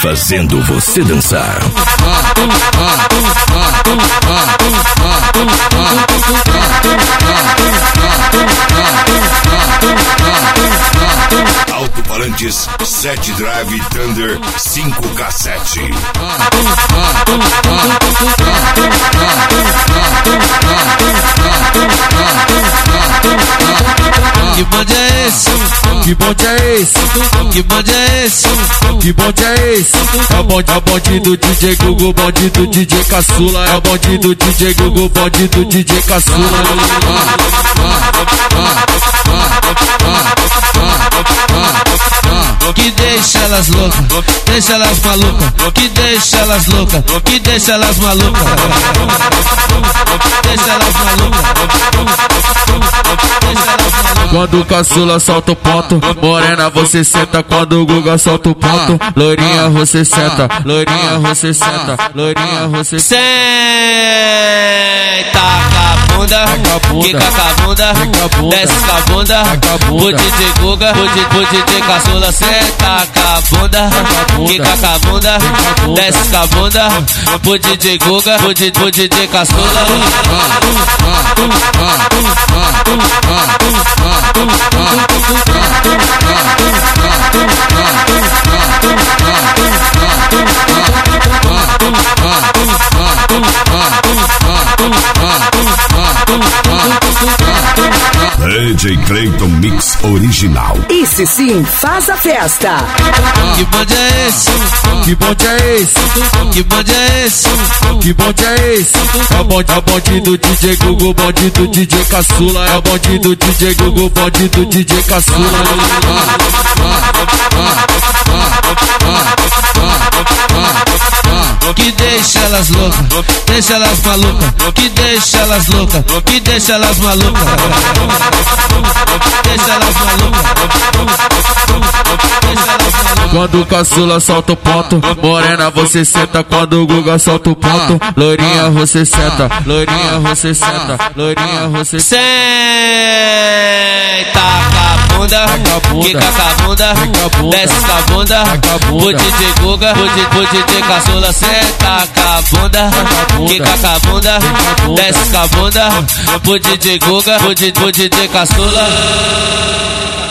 fazendo você dançar. Alto-falantes 7 Drive Thunder 5K7. Que bonde é esse? Que bonde é esse? Que bonde é esse? Que bonde é esse? É o bonde do DJ Gugu, bonde do DJ Caçula. É o bonde do DJ Gugu, bonde do DJ Caçula. Que deixa elas loucas, deixa elas malucas. Que deixa elas loucas, que deixa elas malucas. Deixa elas malucas. Quando o Caçula solta o ponto, morena você senta. Quando o Guga solta o ponto, loirinha você senta. Loirinha você senta, loirinha você senta. Senta com a bunda, quica com a bunda, desce com a bunda. O DJ Guga, o DJ Caçula. Senta com a bunda, quica com a bunda, desce com a bunda. O DJ Guga, o DJ Caçula. DJ Clayton Mix Original. Esse sim faz a festa. Que bonde é esse? Que bonde é esse? Que bonde é esse? Que bonde é esse? É o bonde do DJ Gugu, bonde do DJ Caçula. É o bonde do DJ Gugu, bonde do DJ Caçula. Que deixa elas loucas, deixa elas malucas. Que deixa elas loucas, que deixa elas malucas. Deixa elas malucas. Quando o Caçula solta o ponto, morena você senta. Quando o Guga solta o ponto, loirinha você senta. Loirinha você senta, loirinha você senta. Senta com a bunda, quica com a bunda, desce com a bunda. O DJ Guga, o DJ Caçula. Senta com a bunda, quica com a bunda, desce com a bunda. O DJ Guga, o DJ Caçula.